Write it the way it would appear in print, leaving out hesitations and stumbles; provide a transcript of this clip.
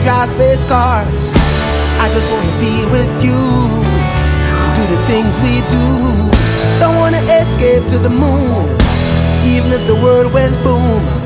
drive space cars. I just wanna be with you and do the things we do. Don't wanna escape to the moon, even if the world went boom.